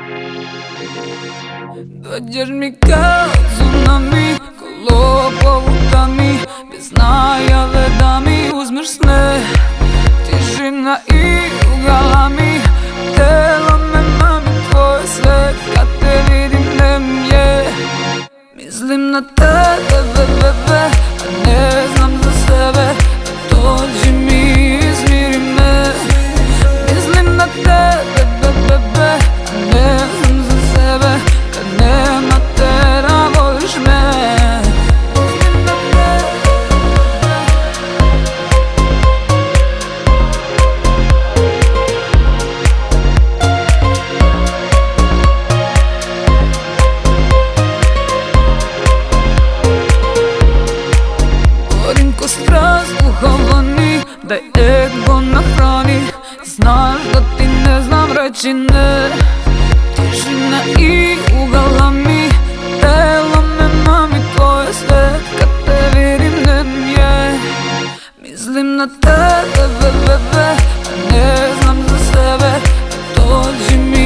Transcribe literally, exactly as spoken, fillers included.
Dođeš mi kao tsunami, ko lopovuta mi, bez najave da mi uzmeš sne. Tišina i ugala mi, telo me mami tvoje sve. Kad te vidim ne mi je, mislim na tebe, bebe, a ne znam za sebe. Dođi mi, izmiri me, mislim na tebe, bebe, a ne znam za sebe. Kad nema te da voliš me, mislim na tebe. Govorim ko strast uhovani, daj ego nahrani. Znaš da ti ne znam reći ne. Tišina i ugala mi, telo me mami tvoje sve. Kad te vidim ne mi je, mislim na tebe, bebe, a ne znam za sebe. Dođi mi,